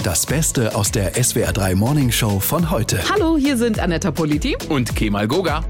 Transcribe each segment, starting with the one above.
Das Beste aus der SWR3 Morning Show von heute. Hallo, hier sind Anetta Politi und Kemal Goga.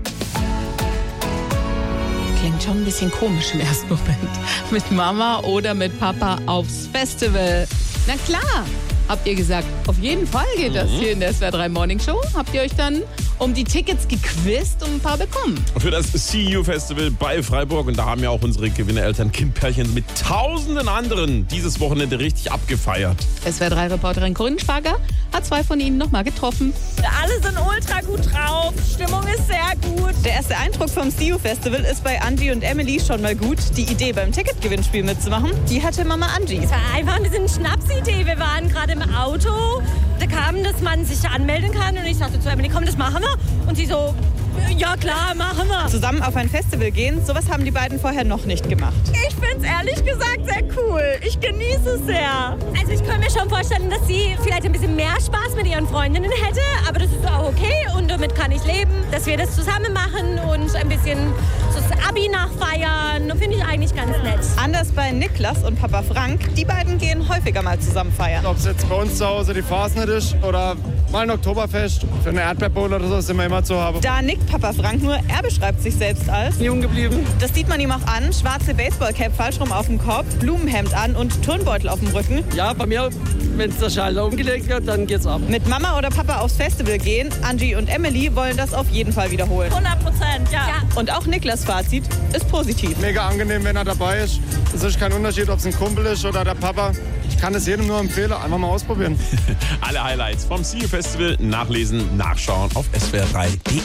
Klingt schon ein bisschen komisch im ersten Moment. Mit Mama oder mit Papa aufs Festival. Na klar, habt ihr gesagt, auf jeden Fall geht das hier in der SWR3 Morning Show. Habt ihr euch dann um die Tickets gequizt und ein paar bekommen? Für das See You Festival bei Freiburg. Und da haben ja auch unsere Gewinnereltern-Kind-Pärchen mit tausenden anderen dieses Wochenende richtig abgefeiert. SWR3-Reporterin Corinne Schwager hat 2 von ihnen nochmal getroffen. Alle sind ultra gut drauf, Stimmung ist sehr gut. Der erste Eindruck vom See You Festival ist bei Angie und Emily schon mal gut. Die Idee beim Ticketgewinnspiel mitzumachen, die hatte Mama Angie. Es war einfach ein bisschen Schnapsidee. Wir waren gerade im Auto, da kam, dass man sich anmelden kann und ich sagte zu Emily, komm, das machen wir. Und sie so, ja klar, machen wir. Zusammen auf ein Festival gehen, sowas haben die beiden vorher noch nicht gemacht. Ich finde es ehrlich gesagt sehr cool. Ich genieße es sehr. Also ich könnte mir schon vorstellen, dass sie vielleicht ein bisschen mehr Spaß mit ihren Freundinnen hätte, aber das ist auch okay und damit kann ich leben, dass wir das zusammen machen und ein bisschen so das Abi nachfeiern. Finde ich eigentlich ganz nett. Anders bei Niklas und Papa Frank, die beiden gehen häufiger mal zusammen feiern. Ob es jetzt bei uns zu Hause die Fasnet ist oder mal ein Oktoberfest, für eine Erdbeerbowl oder so, sind wir immer zu haben. Da nickt Papa Frank nur, er beschreibt sich selbst als jung geblieben. Das sieht man ihm auch an. Schwarze Baseballcap falsch rum auf dem Kopf, Blumenhemd an und Turnbeutel auf dem Rücken. Ja, bei mir, wenn der Schalter umgelegt wird, dann geht's ab. Mit Mama oder Papa aufs Festival gehen, Angie und Emily wollen das auf jeden Fall wiederholen. 100%, ja. Und auch Niklas' Fazit ist positiv. Mega angenehm, wenn er dabei ist. Es ist kein Unterschied, ob es ein Kumpel ist oder der Papa. Ich kann es jedem nur empfehlen, einfach mal ausprobieren. Alle Highlights vom See You Festival nachlesen, nachschauen auf swr3.de.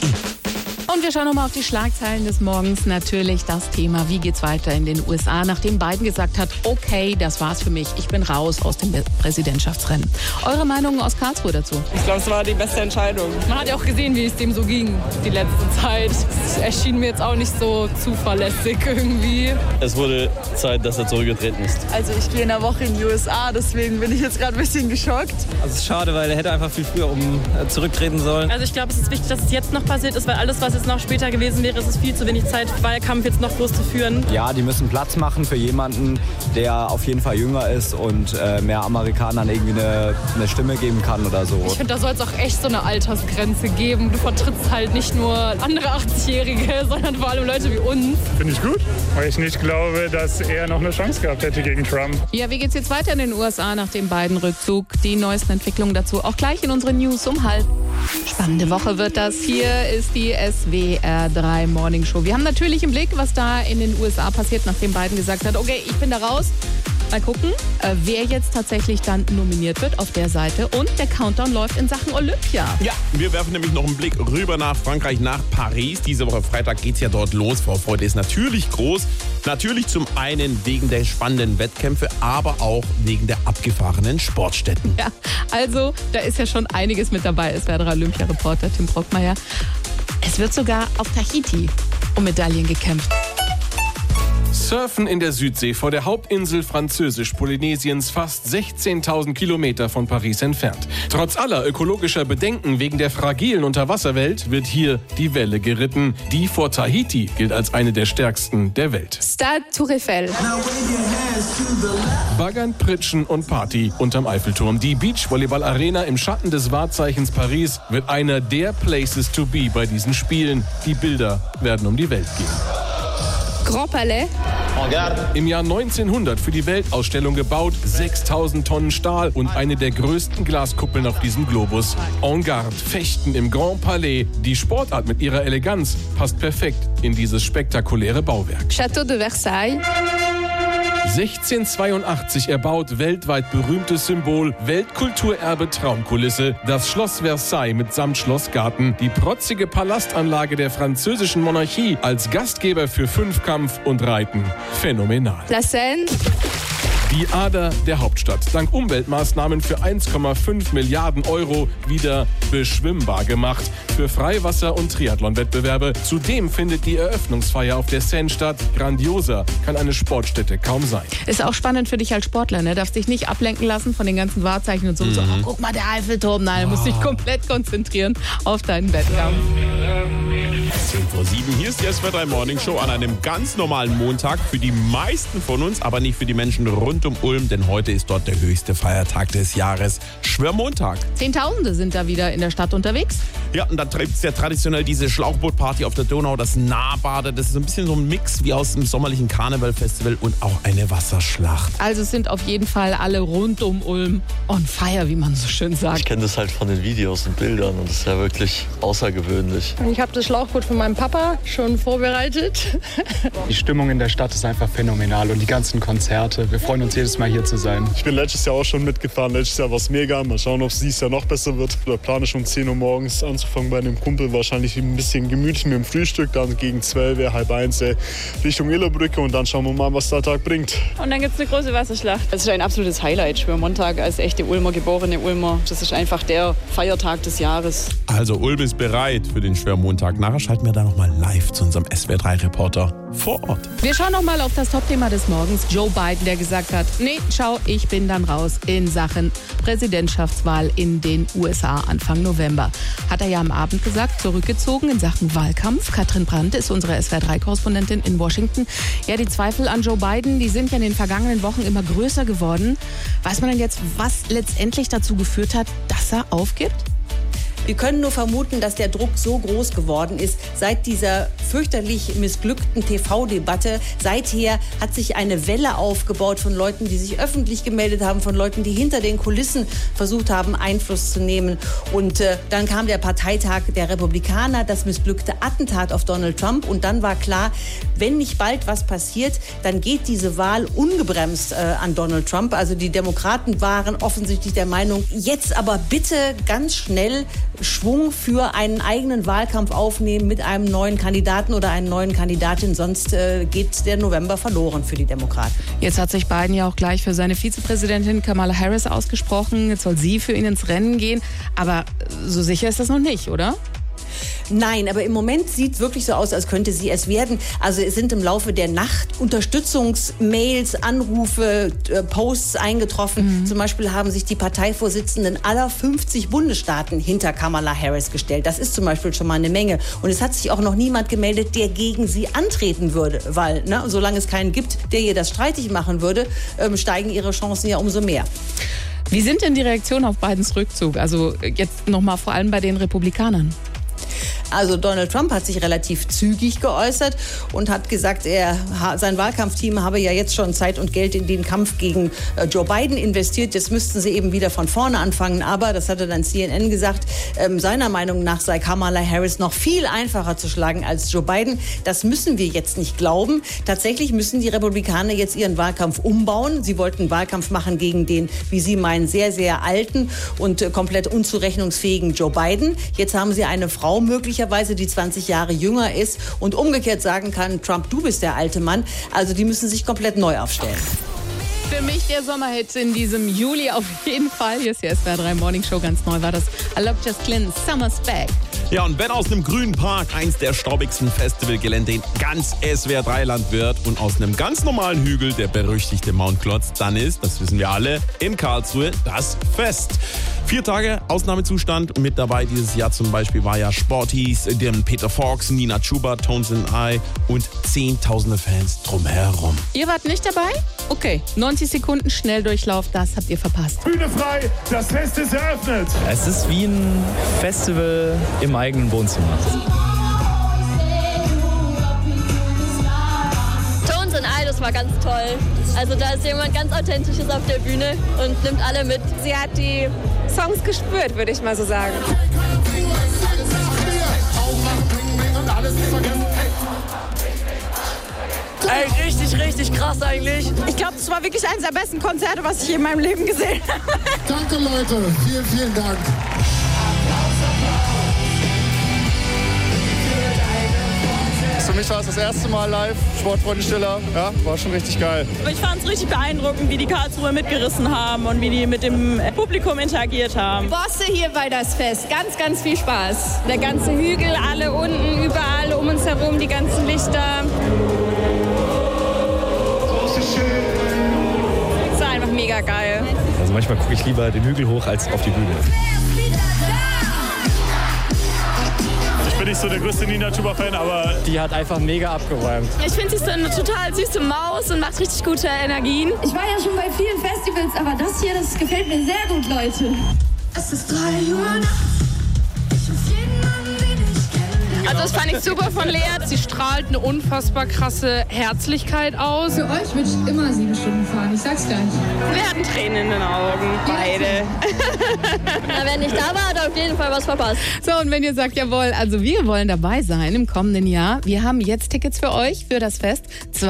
Und wir schauen nochmal auf die Schlagzeilen des Morgens. Natürlich das Thema, wie geht's weiter in den USA, nachdem Biden gesagt hat, okay, das war's für mich, ich bin raus aus dem Präsidentschaftsrennen. Eure Meinungen aus Karlsruhe dazu? Ich glaube, es war die beste Entscheidung. Man hat ja auch gesehen, wie es dem so ging die letzte Zeit. Es erschien mir jetzt auch nicht so zuverlässig irgendwie. Es wurde Zeit, dass er zurückgetreten ist. Also ich gehe in der Woche in die USA, deswegen bin ich jetzt gerade ein bisschen geschockt. Also es ist schade, weil er hätte einfach viel früher zurücktreten sollen. Also ich glaube, es ist wichtig, dass es jetzt noch passiert ist, weil alles, was jetzt noch später gewesen wäre, ist es viel zu wenig Zeit, Wahlkampf jetzt noch groß zu führen. Ja, die müssen Platz machen für jemanden, der auf jeden Fall jünger ist und mehr Amerikanern irgendwie eine Stimme geben kann oder so. Ich finde, da soll es auch echt so eine Altersgrenze geben. Du vertrittst halt nicht nur andere 80-Jährige, sondern vor allem Leute wie uns. Finde ich gut, weil ich nicht glaube, dass er noch eine Chance gehabt hätte gegen Trump. Ja, wie geht's jetzt weiter in den USA nach dem Biden-Rückzug? Die neuesten Entwicklungen dazu auch gleich in unseren News um 12:30. Spannende Woche wird das. Hier ist die SWR3 Morning Show. Wir haben natürlich im Blick, was da in den USA passiert, nachdem Biden gesagt hat, okay, ich bin da raus. Mal gucken, wer jetzt tatsächlich dann nominiert wird auf der Seite. Und der Countdown läuft in Sachen Olympia. Ja, wir werfen nämlich noch einen Blick rüber nach Frankreich, nach Paris. Diese Woche Freitag geht's ja dort los. Vorfreude ist natürlich groß. Natürlich zum einen wegen der spannenden Wettkämpfe, aber auch wegen der abgefahrenen Sportstätten. Ja, also da ist ja schon einiges mit dabei. Es wäre der Olympia-Reporter Tim Brockmeier. Es wird sogar auf Tahiti um Medaillen gekämpft. Surfen in der Südsee vor der Hauptinsel Französisch-Polynesiens, fast 16.000 Kilometer von Paris entfernt. Trotz aller ökologischer Bedenken wegen der fragilen Unterwasserwelt wird hier die Welle geritten. Die vor Tahiti gilt als eine der stärksten der Welt. Stade Tour Eiffel. Baggern, Pritschen und Party unterm Eiffelturm. Die Beachvolleyball-Arena im Schatten des Wahrzeichens Paris wird einer der Places to be bei diesen Spielen. Die Bilder werden um die Welt gehen. Grand Palais. Im Jahr 1900 für die Weltausstellung gebaut, 6.000 Tonnen Stahl und eine der größten Glaskuppeln auf diesem Globus. En Garde, Fechten im Grand Palais. Die Sportart mit ihrer Eleganz passt perfekt in dieses spektakuläre Bauwerk. Château de Versailles. 1682 erbaut, weltweit berühmtes Symbol, Weltkulturerbe Traumkulisse, das Schloss Versailles mitsamt Schlossgarten, die protzige Palastanlage der französischen Monarchie als Gastgeber für Fünfkampf und Reiten. Phänomenal. La Seine. Die Ader der Hauptstadt, dank Umweltmaßnahmen für 1,5 Milliarden Euro wieder beschwimmbar gemacht für Freiwasser- und Triathlon-Wettbewerbe. Zudem findet die Eröffnungsfeier auf der Seine statt. Grandioser kann eine Sportstätte kaum sein. Ist auch spannend für dich als Sportler, ne? Darfst dich nicht ablenken lassen von den ganzen Wahrzeichen und so. So, oh, guck mal, der Eiffelturm. Nein, du musst dich komplett konzentrieren auf deinen Wettkampf. 10:07 Uhr. Hier ist die SWR 3 Morning Show an einem ganz normalen Montag. Für die meisten von uns, aber nicht für die Menschen rund um Ulm, denn heute ist dort der höchste Feiertag des Jahres. Schwörmontag. Zehntausende sind da wieder in der Stadt unterwegs. Ja, und da gibt es ja traditionell diese Schlauchbootparty auf der Donau, das Nahbade. Das ist so ein bisschen so ein Mix wie aus dem sommerlichen Karnevalfestival und auch eine Wasserschlacht. Also es sind auf jeden Fall alle rund um Ulm on fire, wie man so schön sagt. Ich kenne das halt von den Videos und Bildern und das ist ja wirklich außergewöhnlich. Ich habe das Schlauchboot von meinem Papa schon vorbereitet. Die Stimmung in der Stadt ist einfach phänomenal und die ganzen Konzerte. Wir freuen uns jedes Mal hier zu sein. Ich bin letztes Jahr auch schon mitgefahren. Letztes Jahr war es mega. Mal schauen, ob es dieses Jahr noch besser wird. Der Plan ist um 10 Uhr morgens anzufangen bei einem Kumpel. Wahrscheinlich ein bisschen gemütlich mit dem Frühstück. Dann gegen 12, 12:30 Richtung Illerbrücke. Und dann schauen wir mal, was der Tag bringt. Und dann gibt es eine große Wasserschlacht. Das ist ein absolutes Highlight. Schwörmontag als echte Ulmer, geborene Ulmer. Das ist einfach der Feiertag des Jahres. Also Ulm ist bereit für den Schwörmontag. Nachher schalten wir da nochmal live zu unserem SWR3-Reporter vor Ort. Wir schauen nochmal auf das Topthema des Morgens. Joe Biden, der gesagt hat, nee, schau, ich bin dann raus in Sachen Präsidentschaftswahl in den USA Anfang November. Hat er ja am Abend gesagt, zurückgezogen in Sachen Wahlkampf. Katrin Brandt ist unsere SWR3-Korrespondentin in Washington. Ja, die Zweifel an Joe Biden, die sind ja in den vergangenen Wochen immer größer geworden. Weiß man denn jetzt, was letztendlich dazu geführt hat, dass er aufgibt? Wir können nur vermuten, dass der Druck so groß geworden ist seit dieser fürchterlich missglückten TV-Debatte. Seither hat sich eine Welle aufgebaut von Leuten, die sich öffentlich gemeldet haben, von Leuten, die hinter den Kulissen versucht haben, Einfluss zu nehmen. Und dann kam der Parteitag der Republikaner, das missglückte Attentat auf Donald Trump. Und dann war klar, wenn nicht bald was passiert, dann geht diese Wahl ungebremst an Donald Trump. Also die Demokraten waren offensichtlich der Meinung, jetzt aber bitte ganz schnell Schwung für einen eigenen Wahlkampf aufnehmen mit einem neuen Kandidaten oder einer neuen Kandidatin, sonst geht der November verloren für die Demokraten. Jetzt hat sich Biden ja auch gleich für seine Vizepräsidentin Kamala Harris ausgesprochen. Jetzt soll sie für ihn ins Rennen gehen. Aber so sicher ist das noch nicht, oder? Nein, aber im Moment sieht es wirklich so aus, als könnte sie es werden. Also es sind im Laufe der Nacht Unterstützungsmails, Anrufe, Posts eingetroffen. Zum Beispiel haben sich die Parteivorsitzenden aller 50 Bundesstaaten hinter Kamala Harris gestellt. Das ist zum Beispiel schon mal eine Menge. Und es hat sich auch noch niemand gemeldet, der gegen sie antreten würde. Weil, solange es keinen gibt, der ihr das streitig machen würde, steigen ihre Chancen ja umso mehr. Wie sind denn die Reaktionen auf Bidens Rückzug? Also jetzt nochmal vor allem bei den Republikanern. Also Donald Trump hat sich relativ zügig geäußert und hat gesagt, sein Wahlkampfteam habe ja jetzt schon Zeit und Geld in den Kampf gegen Joe Biden investiert. Jetzt müssten sie eben wieder von vorne anfangen. Aber, das hatte dann CNN gesagt, seiner Meinung nach sei Kamala Harris noch viel einfacher zu schlagen als Joe Biden. Das müssen wir jetzt nicht glauben. Tatsächlich müssen die Republikaner jetzt ihren Wahlkampf umbauen. Sie wollten einen Wahlkampf machen gegen den, wie sie meinen, sehr, sehr alten und komplett unzurechnungsfähigen Joe Biden. Jetzt haben sie eine Frau möglicherweise, die 20 Jahre jünger ist und umgekehrt sagen kann, Trump, du bist der alte Mann. Also die müssen sich komplett neu aufstellen. Für mich der Sommerhit in diesem Juli auf jeden Fall. Hier ist die SWR 3 Morning Show, ganz neu war das. I Love Just Glynn, Summer's Back. Ja, und wenn aus einem grünen Park eins der staubigsten Festivalgelände in ganz SWR 3-Land wird und aus einem ganz normalen Hügel der berüchtigte Mount Klotz, dann ist, das wissen wir alle, in Karlsruhe das Fest. 4 Tage Ausnahmezustand und mit dabei dieses Jahr zum Beispiel war ja Sporties, dem Peter Fox, Nina Chuba, Tones and I und zehntausende Fans drumherum. Ihr wart nicht dabei? Okay, 90 Sekunden Schnelldurchlauf, das habt ihr verpasst. Bühne frei, das Fest ist eröffnet. Es ist wie ein Festival im eigenen Wohnzimmer. Tones and I, das war ganz toll. Also da ist jemand ganz Authentisches auf der Bühne und nimmt alle mit. Sie hat die Songs gespürt, würde ich mal so sagen. Ey, richtig, richtig krass eigentlich. Ich glaube, das war wirklich eines der besten Konzerte, was ich in meinem Leben gesehen habe. Danke, Leute. Vielen, vielen Dank. Für mich war es das erste Mal live, Sportfreunde Stiller. Ja, war schon richtig geil. Aber ich fand es richtig beeindruckend, wie die Karlsruher mitgerissen haben und wie die mit dem Publikum interagiert haben. Bosse hier bei das Fest, ganz, ganz viel Spaß. Der ganze Hügel, alle unten, überall um uns herum, die ganzen Lichter. Es war einfach mega geil. Also manchmal gucke ich lieber den Hügel hoch als auf die Bühne. Ich bin nicht so der größte Nina Chuba-Fan, aber die hat einfach mega abgeräumt. Ich finde, sie ist eine total süße Maus und macht richtig gute Energien. Ich war ja schon bei vielen Festivals, aber das hier, das gefällt mir sehr gut, Leute. Es ist 3 Uhr nachts. Ich ruf jeden an, den ich kenne. Also das fand ich super von Lea. Sie strahlt eine unfassbar krasse Herzlichkeit aus. Für euch würde ich immer 7 Stunden fahren, ich sag's gleich. Wir hatten Tränen in den Augen, beide. Na, wenn ich da war, hat er auf jeden Fall was verpasst. So, und wenn ihr sagt, jawohl, also wir wollen dabei sein im kommenden Jahr, wir haben jetzt Tickets für euch für das Fest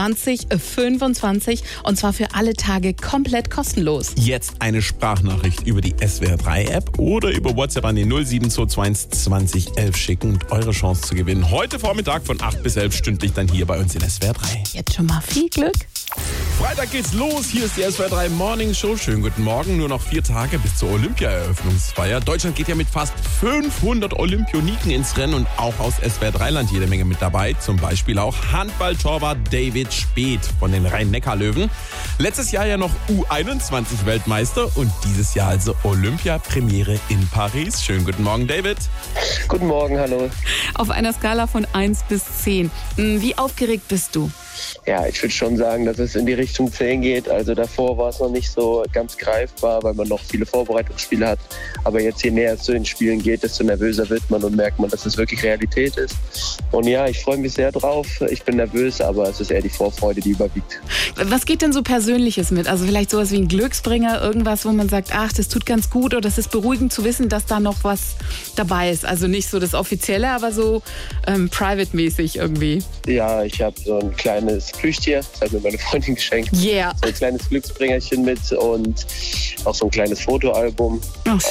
2025 und zwar für alle Tage komplett kostenlos. Jetzt eine Sprachnachricht über die SWR3-App oder über WhatsApp an die 07221 20 11 schicken und eure Chance zu gewinnen. Heute Vormittag von 8 bis 11 stündlich dann hier bei uns in SWR3. Jetzt schon mal viel Glück. Freitag geht's los. Hier ist die SWR3 Morning Show. Schönen guten Morgen. Nur noch 4 Tage bis zur Olympia-Eröffnungsfeier. Deutschland geht ja mit fast 500 Olympioniken ins Rennen und auch aus SWR3-Land jede Menge mit dabei. Zum Beispiel auch Handball-Torwart David Speth von den Rhein-Neckar-Löwen. Letztes Jahr ja noch U21-Weltmeister und dieses Jahr also Olympia-Premiere in Paris. Schönen guten Morgen, David. Guten Morgen, hallo. Auf einer Skala von 1 bis 10. Wie aufgeregt bist du? Ja, ich würde schon sagen, dass es in die Richtung 10 geht. Also davor war es noch nicht so ganz greifbar, weil man noch viele Vorbereitungsspiele hat. Aber jetzt, je näher es zu den Spielen geht, desto nervöser wird man und merkt man, dass es wirklich Realität ist. Und ja, ich freue mich sehr drauf. Ich bin nervös, aber es ist eher die Vorfreude, die überwiegt. Was geht denn so Persönliches mit? Also vielleicht sowas wie ein Glücksbringer, irgendwas, wo man sagt, ach, das tut ganz gut oder es ist beruhigend zu wissen, dass da noch was dabei ist. Also nicht so das Offizielle, aber so private-mäßig irgendwie. Ja, ich habe so ein kleines Plüschtier, das hat mir meine Freundin geschenkt. Yeah. So ein kleines Glücksbringerchen mit und auch so ein kleines Fotoalbum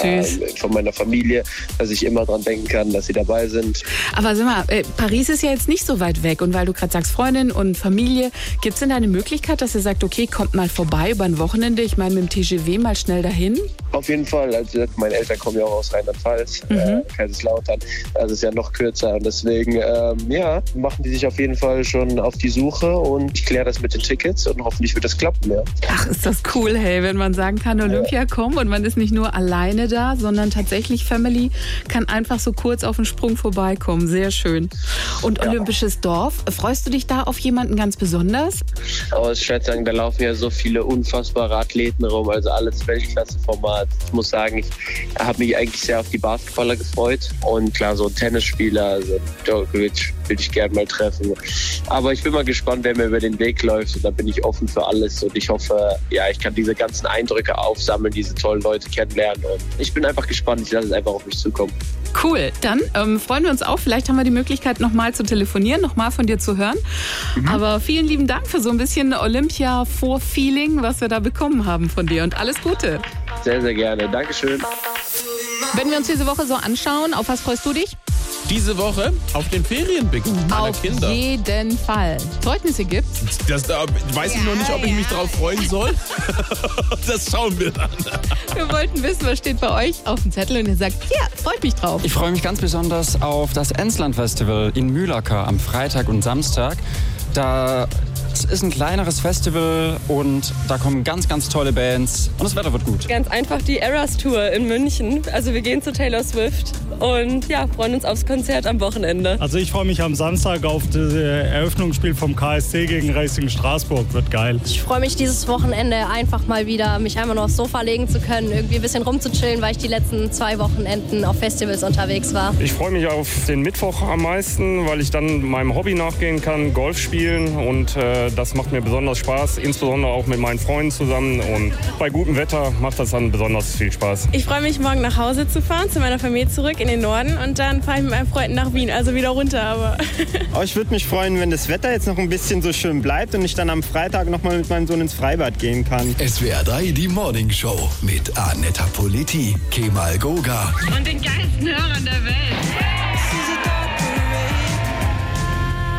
von meiner Familie, dass ich immer dran denken kann, dass sie dabei sind. Aber sag mal, Paris ist ja jetzt nicht so weit weg und weil du gerade sagst Freundin und Familie, gibt es denn da eine Möglichkeit, dass ihr sagt, okay, kommt mal vorbei über ein Wochenende, ich meine mit dem TGV mal schnell dahin? Auf jeden Fall, also meine Eltern kommen ja auch aus Rheinland-Pfalz, Kaiserslautern, also ist ja noch kürzer und deswegen, machen die sich auf jeden Fall schon auf die Suche und ich kläre das mit den Tickets und hoffentlich wird das klappen, ja. Ach, ist das cool, hey, wenn man sagen kann, Olympia kommt und man ist nicht nur alleine da, sondern tatsächlich Family kann einfach so kurz auf den Sprung vorbeikommen. Sehr schön. Und Olympisches Dorf, freust du dich da auf jemanden ganz besonders? Aber ich würde sagen, da laufen ja so viele unfassbare Athleten rum, also alles Weltklasse-Format. Ich muss sagen, ich habe mich eigentlich sehr auf die Basketballer gefreut und klar, so ein Tennisspieler, also Djokovic würde ich gerne mal treffen. Aber ich bin mal gespannt, wer mir über den Weg läuft und da bin ich offen für alles und ich hoffe, ja, ich kann diese ganzen Eindrücke aufsammeln, diese tollen Leute kennenlernen und ich bin einfach gespannt, ich lasse es einfach auf mich zukommen. Cool, dann freuen wir uns auch, vielleicht haben wir die Möglichkeit nochmal zu telefonieren, nochmal von dir zu hören, aber vielen lieben Dank für so ein bisschen Olympia-Vorfeeling, was wir da bekommen haben von dir und alles Gute. Sehr, sehr gerne, Dankeschön. Wenn wir uns diese Woche so anschauen, auf was freust du dich? Diese Woche auf den Ferienbeginn meiner Kinder. Auf jeden Fall. Zeugnisse gibt's? Das weiß ich noch nicht, ob ich mich drauf freuen soll. Das schauen wir dann. Wir wollten wissen, was steht bei euch auf dem Zettel und ihr sagt, ja, freut mich drauf. Ich freue mich ganz besonders auf das Emsland-Festival in Mühlacker am Freitag und Samstag. Es ist ein kleineres Festival und da kommen ganz, ganz tolle Bands und das Wetter wird gut. Ganz einfach die Eras Tour in München. Also wir gehen zu Taylor Swift und ja, freuen uns aufs Konzert am Wochenende. Also ich freue mich am Samstag auf das Eröffnungsspiel vom KSC gegen Racing Straßburg. Wird geil. Ich freue mich dieses Wochenende einfach mal wieder, mich einmal noch aufs Sofa legen zu können, irgendwie ein bisschen rumzuchillen, weil ich die letzten 2 Wochenenden auf Festivals unterwegs war. Ich freue mich auf den Mittwoch am meisten, weil ich dann meinem Hobby nachgehen kann, Golf spielen und das macht mir besonders Spaß, insbesondere auch mit meinen Freunden zusammen und bei gutem Wetter macht das dann besonders viel Spaß. Ich freue mich, morgen nach Hause zu fahren, zu meiner Familie zurück in den Norden und dann fahre ich mit meinen Freunden nach Wien, also wieder runter. Aber ich würde mich freuen, wenn das Wetter jetzt noch ein bisschen so schön bleibt und ich dann am Freitag noch mal mit meinem Sohn ins Freibad gehen kann. SWR3, die Morning Show mit Anetta Politi, Kemal Goga und den geilsten Hörern der Welt.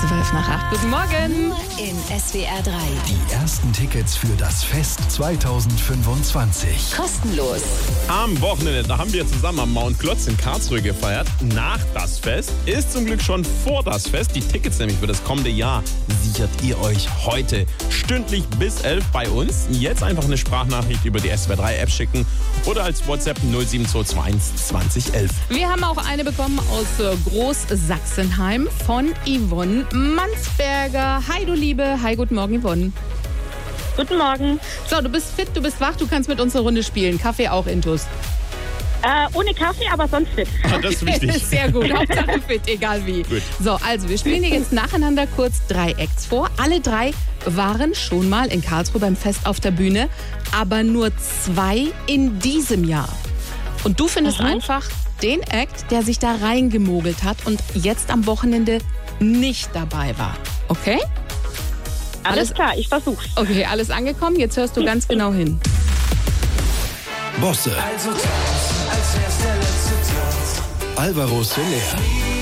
8:12. Guten Morgen. In SWR 3. Die ersten Tickets für das Fest 2025. Kostenlos. Am Wochenende, da haben wir zusammen am Mount Klotz in Karlsruhe gefeiert. Nach das Fest ist zum Glück schon vor das Fest. Die Tickets nämlich für das kommende Jahr sichert ihr euch heute stündlich bis 11 bei uns. Jetzt einfach eine Sprachnachricht über die SWR 3 App schicken oder als WhatsApp 07221 2011. Wir haben auch eine bekommen aus Großsachsenheim von Yvonne Mansberger. Hi, du Liebe. Hi, guten Morgen, Yvonne. Guten Morgen. So, du bist fit, du bist wach, du kannst mit uns eine Runde spielen. Kaffee auch intus. Ohne Kaffee, aber sonst fit. Das ist wichtig. Sehr gut, Hauptsache fit, egal wie. Gut. So, also wir spielen dir jetzt nacheinander kurz 3 Acts vor. Alle 3 waren schon mal in Karlsruhe beim Fest auf der Bühne, aber nur 2 in diesem Jahr. Und du findest einfach den Act, der sich da reingemogelt hat und jetzt am Wochenende nicht dabei war. Okay? Alles klar, ich versuch's. Okay, alles angekommen. Jetzt hörst du ganz genau hin. Bosse. Also als wär's der letzte Tanz. Alvaro Soler.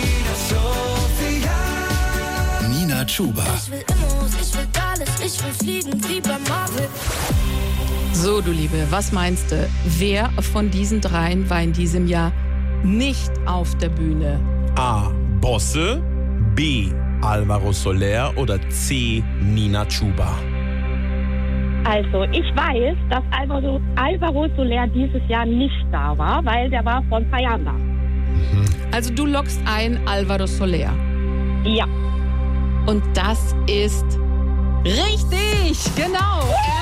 Nina Chuba. Ich will Immos, ich will alles, ich will fliegen wie bei Marvel. So, du Liebe, was meinst du? Wer von diesen 3 war in diesem Jahr nicht auf der Bühne? A. Bosse, B. Alvaro Soler oder C. Nina Chuba? Also, ich weiß, dass Alvaro Soler dieses Jahr nicht da war, weil der war vor ein paar Jahren da. Also du loggst ein Alvaro Soler. Ja. Und das ist richtig, genau.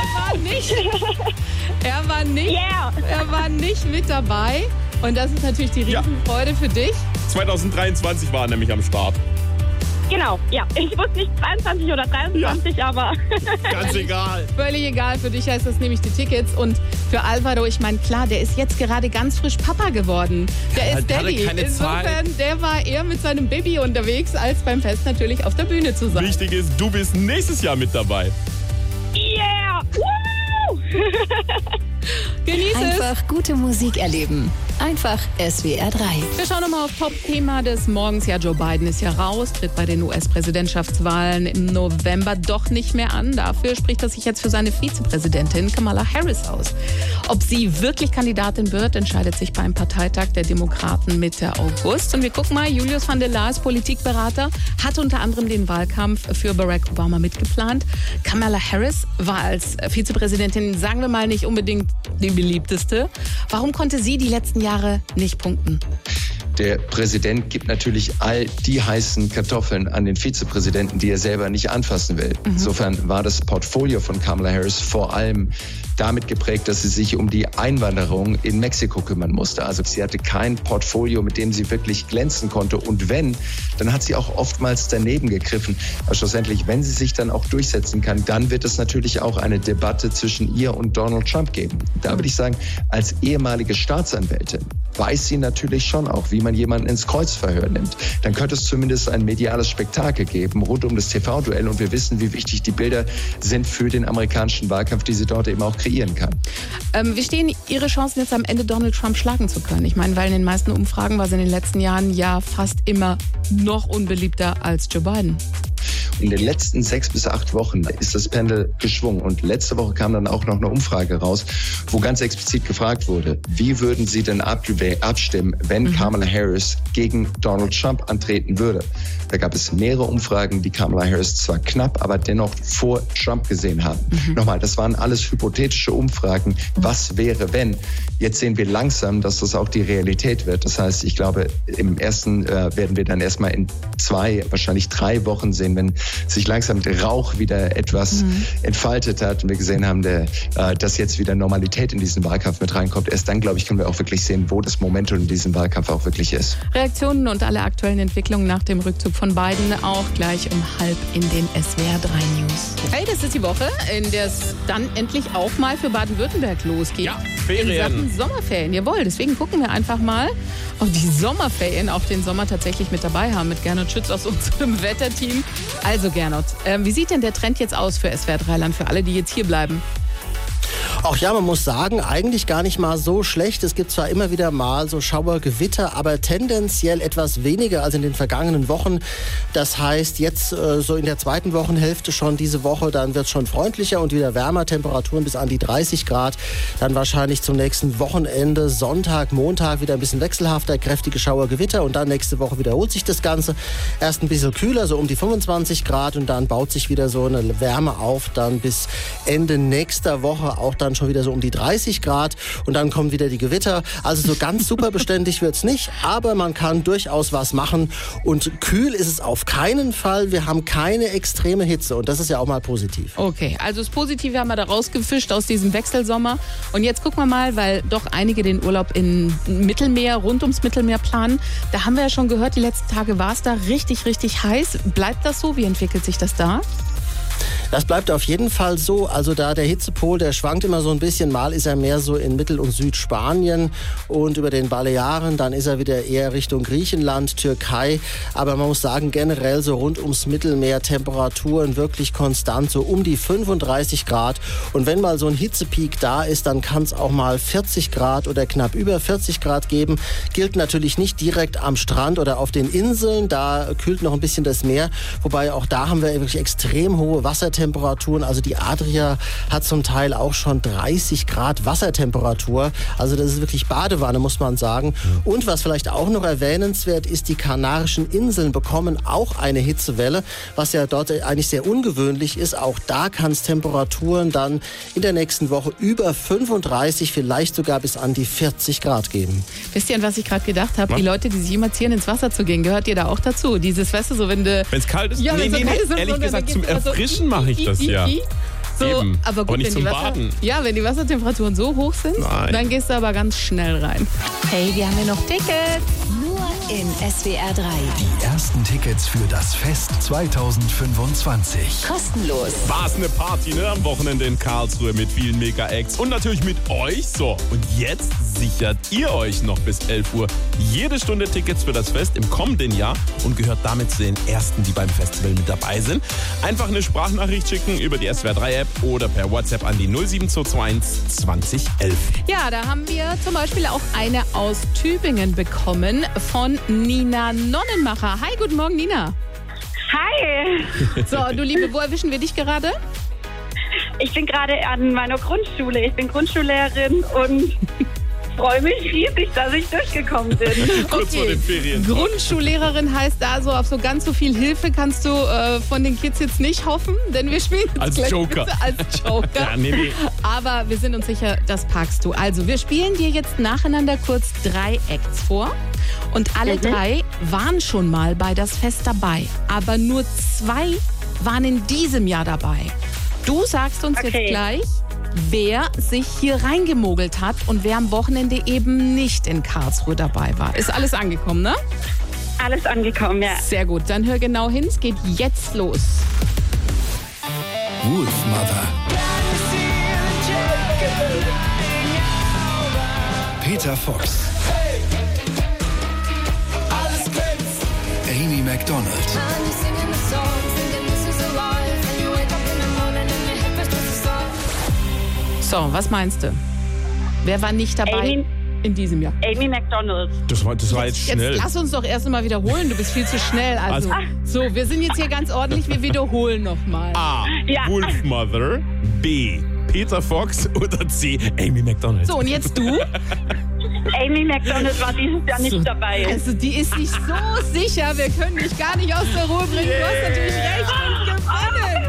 Er war nicht mit dabei. Und das ist natürlich die Riesenfreude für dich. 2023 war er nämlich am Start. Genau, ja. Ich wusste nicht 22 oder 23, aber... Ganz egal. Völlig egal, für dich heißt das nämlich die Tickets. Und für Alvaro, ich meine, klar, der ist jetzt gerade ganz frisch Papa geworden. Der ist Daddy. Insofern, der war eher mit seinem Baby unterwegs, als beim Fest natürlich auf der Bühne zu sein. Wichtig ist, du bist nächstes Jahr mit dabei. Yeah! Woo! Genieß es. Einfach gute Musik erleben. Einfach SWR 3. Wir schauen nochmal auf Top-Thema des Morgens. Ja, Joe Biden ist ja raus, tritt bei den US-Präsidentschaftswahlen im November doch nicht mehr an. Dafür spricht er sich jetzt für seine Vizepräsidentin Kamala Harris aus. Ob sie wirklich Kandidatin wird, entscheidet sich beim Parteitag der Demokraten Mitte August. Und wir gucken mal, Julius van der Laar ist Politikberater, hat unter anderem den Wahlkampf für Barack Obama mitgeplant. Kamala Harris war als Vizepräsidentin, sagen wir mal, nicht unbedingt die beliebteste. Warum konnte sie die letzten Jahre nicht punkten? Der Präsident gibt natürlich all die heißen Kartoffeln an den Vizepräsidenten, die er selber nicht anfassen will. Insofern war das Portfolio von Kamala Harris vor allem damit geprägt, dass sie sich um die Einwanderung in Mexiko kümmern musste. Also sie hatte kein Portfolio, mit dem sie wirklich glänzen konnte. Und wenn, dann hat sie auch oftmals daneben gegriffen. Aber schlussendlich, wenn sie sich dann auch durchsetzen kann, dann wird es natürlich auch eine Debatte zwischen ihr und Donald Trump geben. Da würde ich sagen, als ehemalige Staatsanwältin weiß sie natürlich schon auch, wie man jemanden ins Kreuzverhör nimmt. Dann könnte es zumindest ein mediales Spektakel geben rund um das TV-Duell. Und wir wissen, wie wichtig die Bilder sind für den amerikanischen Wahlkampf, die sie dort eben auch kreieren kann. Wie stehen Ihre Chancen jetzt am Ende, Donald Trump schlagen zu können? Ich meine, weil in den meisten Umfragen war sie in den letzten Jahren ja fast immer noch unbeliebter als Joe Biden. In den letzten 6 bis 8 Wochen ist das Pendel geschwungen. Und letzte Woche kam dann auch noch eine Umfrage raus, wo ganz explizit gefragt wurde, wie würden Sie denn abstimmen, wenn Kamala Harris gegen Donald Trump antreten würde? Da gab es mehrere Umfragen, die Kamala Harris zwar knapp, aber dennoch vor Trump gesehen haben. Nochmal, das waren alles hypothetische Umfragen. Was wäre, wenn? Jetzt sehen wir langsam, dass das auch die Realität wird. Das heißt, ich glaube, im ersten werden wir dann erstmal in 2, wahrscheinlich 3 Wochen sehen, wenn sich langsam der Rauch wieder etwas entfaltet hat und wir gesehen haben, dass jetzt wieder Normalität in diesen Wahlkampf mit reinkommt. Erst dann, glaube ich, können wir auch wirklich sehen, wo das Momentum in diesem Wahlkampf auch wirklich ist. Reaktionen und alle aktuellen Entwicklungen nach dem Rückzug von Biden auch gleich um 12:30 in den SWR 3 News. Hey, das ist die Woche, in der es dann endlich auch mal für Baden-Württemberg losgeht. Ja, Ferien. In Sachen Sommerferien, jawohl. Deswegen gucken wir einfach mal, ob die Sommerferien auch den Sommer tatsächlich mit dabei haben, mit Gernot Schütz aus unserem Wetterteam. Also Gernot, wie sieht denn der Trend jetzt aus für SWR 3 Land, für alle, die jetzt hier bleiben? Auch ja, man muss sagen, eigentlich gar nicht mal so schlecht. Es gibt zwar immer wieder mal so Schauergewitter, aber tendenziell etwas weniger als in den vergangenen Wochen. Das heißt, jetzt so in der zweiten Wochenhälfte schon diese Woche, dann wird es schon freundlicher und wieder wärmer. Temperaturen bis an die 30 Grad. Dann wahrscheinlich zum nächsten Wochenende, Sonntag, Montag wieder ein bisschen wechselhafter, kräftige Schauergewitter. Und dann nächste Woche wiederholt sich das Ganze. Erst ein bisschen kühler, so um die 25 Grad. Und dann baut sich wieder so eine Wärme auf. Dann bis Ende nächster Woche auch dann schon wieder so um die 30 Grad und dann kommen wieder die Gewitter. Also so ganz super beständig wird's nicht, aber man kann durchaus was machen und kühl ist es auf keinen Fall. Wir haben keine extreme Hitze und das ist ja auch mal positiv. Okay, also das Positive haben wir da rausgefischt aus diesem Wechselsommer und jetzt gucken wir mal, weil doch einige den Urlaub im Mittelmeer, rund ums Mittelmeer planen. Da haben wir ja schon gehört, die letzten Tage war es da richtig, richtig heiß. Bleibt das so? Wie entwickelt sich das da? Das bleibt auf jeden Fall so. Also da der Hitzepol, der schwankt immer so ein bisschen. Mal ist er mehr so in Mittel- und Südspanien und über den Balearen. Dann ist er wieder eher Richtung Griechenland, Türkei. Aber man muss sagen, generell so rund ums Mittelmeer Temperaturen wirklich konstant, so um die 35 Grad. Und wenn mal so ein Hitzepeak da ist, dann kann es auch mal 40 Grad oder knapp über 40 Grad geben. Gilt natürlich nicht direkt am Strand oder auf den Inseln. Da kühlt noch ein bisschen das Meer. Wobei auch da haben wir wirklich extrem hohe Wassertemperaturen. Also die Adria hat zum Teil auch schon 30 Grad Wassertemperatur. Also das ist wirklich Badewanne, muss man sagen. Und was vielleicht auch noch erwähnenswert ist, die Kanarischen Inseln bekommen auch eine Hitzewelle, was ja dort eigentlich sehr ungewöhnlich ist. Auch da kann es Temperaturen dann in der nächsten Woche über 35, vielleicht sogar bis an die 40 Grad geben. Wisst ihr, an was ich gerade gedacht habe? Die Leute, die sich immer zieren, ins Wasser zu gehen, gehört ihr da auch dazu? Dieses, weißt du, so wenn es kalt ist? Ja, nee, so ehrlich gesagt, zum Erfrischen mache ich das ja. So, Eben, aber gut, nicht wenn zum die Baden. Ja, wenn die Wassertemperaturen so hoch sind, dann gehst du aber ganz schnell rein. Hey, wir haben hier noch Tickets. Nur in SWR 3. Die ersten Tickets für das Fest 2025. Kostenlos. War's eine Party, ne? Am Wochenende in Karlsruhe mit vielen Mega-Acts und natürlich mit euch. So, und jetzt sichert ihr euch noch bis 11 Uhr jede Stunde Tickets für das Fest im kommenden Jahr und gehört damit zu den ersten, die beim Festival mit dabei sind. Einfach eine Sprachnachricht schicken über die SWR 3 App oder per WhatsApp an die 07221 2011. Ja, da haben wir zum Beispiel auch eine aus Tübingen bekommen von Nina Nonnenmacher. Hi, guten Morgen, Nina. Hi. So, du Liebe, wo erwischen wir dich gerade? Ich bin gerade an meiner Grundschule. Ich bin Grundschullehrerin und freue mich riesig, dass ich durchgekommen bin. Kurz vor den Ferien. Grundschullehrerin heißt also, auf so ganz so viel Hilfe kannst du von den Kids jetzt nicht hoffen, denn wir spielen jetzt als gleich Joker. Als Joker. Ja, nee. Aber wir sind uns sicher, das packst du. Also, wir spielen dir jetzt nacheinander kurz 3 Acts vor. Und alle 3 waren schon mal bei das Fest dabei. Aber nur 2 waren in diesem Jahr dabei. Du sagst uns jetzt gleich, wer sich hier reingemogelt hat und wer am Wochenende eben nicht in Karlsruhe dabei war. Ist alles angekommen, ne? Alles angekommen, ja. Sehr gut, dann hör genau hin, es geht jetzt los. Wolfmother. Peter Fox. Amy Macdonald. So, was meinst du? Wer war nicht dabei in diesem Jahr? Amy Macdonald. Das war jetzt schnell. Jetzt lass uns doch erst mal wiederholen. Du bist viel zu schnell. Also, so, wir sind jetzt hier ganz ordentlich. Wir wiederholen nochmal. A. Wolfmother. B. Peter Fox. Oder C. Amy Macdonald. So, und jetzt du? Amy Macdonald war dieses Jahr nicht dabei. Also, die ist sich so sicher. Wir können dich gar nicht aus der Ruhe bringen. Du hast natürlich recht und gewonnen.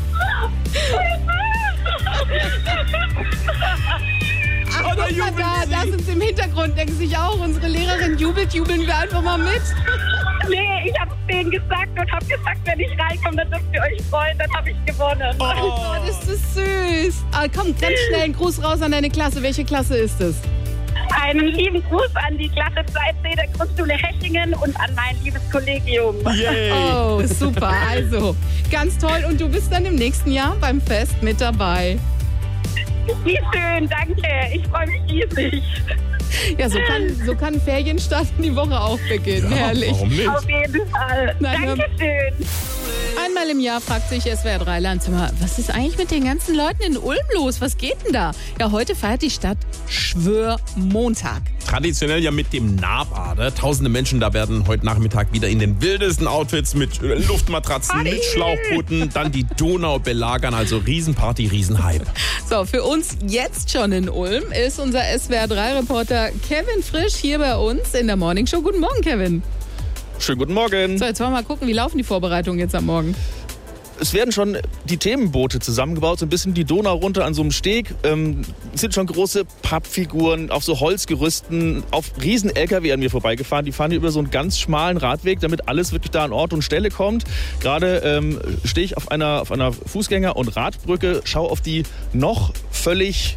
Ach, guck mal da, lass uns im Hintergrund, denken sich auch, unsere Lehrerin jubelt, jubeln wir einfach mal mit. Nee, ich hab's denen gesagt und hab gesagt, wenn ich reinkomme, dann dürft ihr euch freuen, dann hab ich gewonnen. Oh, das ist süß. Ah, komm, ganz schnell einen Gruß raus an deine Klasse. Welche Klasse ist es? Einen lieben Gruß an die Klasse 2C der Grundschule Hechingen und an mein liebes Kollegium. Yay. Oh, super. Also, ganz toll. Und du bist dann im nächsten Jahr beim Fest mit dabei. Wie schön, danke. Ich freue mich riesig. Ja, so kann Ferienstart in die Woche auch beginnen. Ja, herrlich. Warum nicht? Auf jeden Fall. Dankeschön. Einmal im Jahr fragt sich SWR 3 Landzimmer, was ist eigentlich mit den ganzen Leuten in Ulm los? Was geht denn da? Ja, heute feiert die Stadt Schwörmontag. Traditionell ja mit dem Nahbader. Tausende Menschen da werden heute Nachmittag wieder in den wildesten Outfits mit Luftmatratzen, mit Schlauchbooten, dann die Donau belagern. Also Riesenparty, Riesenhype. So, für uns jetzt schon in Ulm ist unser SWR 3-Reporter Kevin Frisch hier bei uns in der Morningshow. Guten Morgen, Kevin. Schönen guten Morgen. So, jetzt wollen wir mal gucken, wie laufen die Vorbereitungen jetzt am Morgen? Es werden schon die Themenboote zusammengebaut, so ein bisschen die Donau runter an so einem Steg. Es sind schon große Pappfiguren auf so Holzgerüsten, auf riesen LKW an mir vorbeigefahren. Die fahren hier über so einen ganz schmalen Radweg, damit alles wirklich da an Ort und Stelle kommt. Gerade stehe ich auf einer Fußgänger- und Radbrücke, schaue auf die noch völlig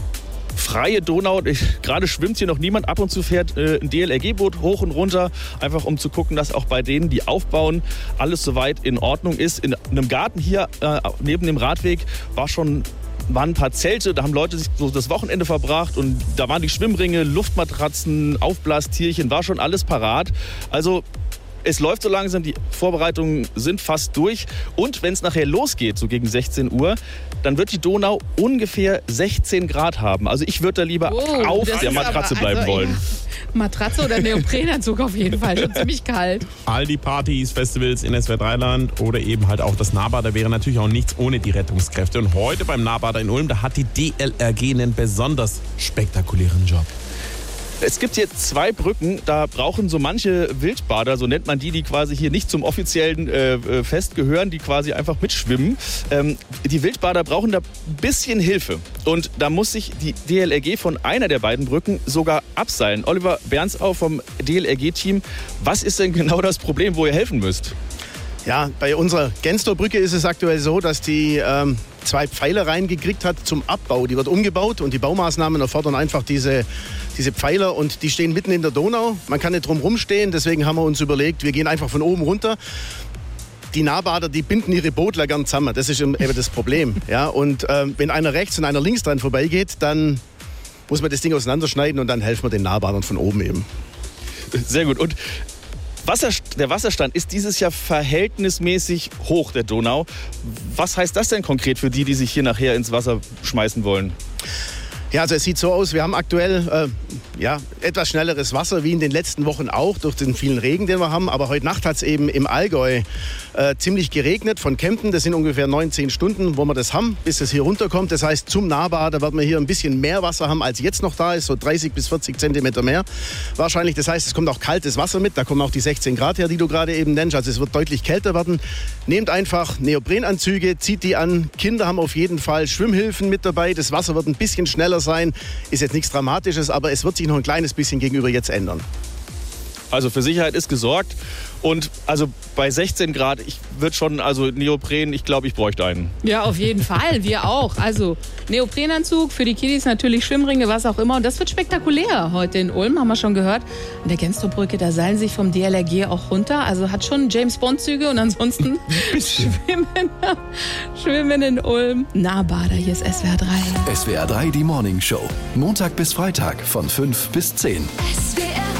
freie Donau. Gerade schwimmt hier noch niemand. Ab und zu fährt ein DLRG-Boot hoch und runter, einfach um zu gucken, dass auch bei denen, die aufbauen, alles soweit in Ordnung ist. In einem Garten hier neben dem Radweg waren ein paar Zelte, da haben Leute sich so das Wochenende verbracht und da waren die Schwimmringe, Luftmatratzen, Aufblastierchen, war schon alles parat. Also es läuft so langsam, die Vorbereitungen sind fast durch. Und wenn es nachher losgeht, so gegen 16 Uhr, dann wird die Donau ungefähr 16 Grad haben. Also ich würde da lieber auf der Matratze bleiben wollen. Matratze oder Neoprenanzug auf jeden Fall, schon ziemlich kalt. All die Partys, Festivals in SWR 3-Land oder eben halt auch das Nahbader wäre natürlich auch nichts ohne die Rettungskräfte. Und heute beim Nahbader in Ulm, da hat die DLRG einen besonders spektakulären Job. Es gibt hier 2 Brücken, da brauchen so manche Wildbader, so nennt man die quasi hier nicht zum offiziellen Fest gehören, die quasi einfach mitschwimmen. Die Wildbader brauchen da ein bisschen Hilfe. Und da muss sich die DLRG von einer der beiden Brücken sogar abseilen. Oliver Bernsau vom DLRG-Team, was ist denn genau das Problem, wo ihr helfen müsst? Ja, bei unserer Genstorbrücke ist es aktuell so, dass die 2 Pfeiler reingekriegt hat zum Abbau. Die wird umgebaut und die Baumaßnahmen erfordern einfach diese Pfeiler und die stehen mitten in der Donau. Man kann nicht drum rumstehen, deswegen haben wir uns überlegt, wir gehen einfach von oben runter. Die Nahbader, die binden ihre Bootler gern zusammen. Das ist eben das Problem. Ja, und wenn einer rechts und einer links dran vorbeigeht, dann muss man das Ding auseinanderschneiden und dann helfen wir den Nahbadern von oben eben. Sehr gut. Und der Wasserstand ist dieses Jahr verhältnismäßig hoch, der Donau. Was heißt das denn konkret für die sich hier nachher ins Wasser schmeißen wollen? Ja, also es sieht so aus, wir haben aktuell etwas schnelleres Wasser, wie in den letzten Wochen auch, durch den vielen Regen, den wir haben. Aber heute Nacht hat es eben im Allgäu ziemlich geregnet von Kempten. Das sind ungefähr 19 Stunden, wo wir das haben, bis es hier runterkommt. Das heißt, zum Nahbader werden wir hier ein bisschen mehr Wasser haben, als jetzt noch da ist, so 30 bis 40 Zentimeter mehr wahrscheinlich. Das heißt, es kommt auch kaltes Wasser mit, da kommen auch die 16 Grad her, die du gerade eben nennst. Also es wird deutlich kälter werden. Nehmt einfach Neoprenanzüge, zieht die an. Kinder haben auf jeden Fall Schwimmhilfen mit dabei. Das Wasser wird ein bisschen schneller sein. Ist jetzt nichts Dramatisches, aber es wird sich noch ein kleines bisschen gegenüber jetzt ändern. Also für Sicherheit ist gesorgt. Und also bei 16 Grad, ich würde schon, also Neopren, ich glaube, ich bräuchte einen. Ja, auf jeden Fall, wir auch. Also Neoprenanzug, für die Kiddies natürlich Schwimmringe, was auch immer. Und das wird spektakulär heute in Ulm, haben wir schon gehört. An der Genstorbrücke, da seilen sich vom DLRG auch runter. Also hat schon James-Bond-Züge und ansonsten schwimmen in Ulm. Nahbader, hier ist SWR 3. SWR 3, die Morning Show. Montag bis Freitag von 5 bis 10. SWR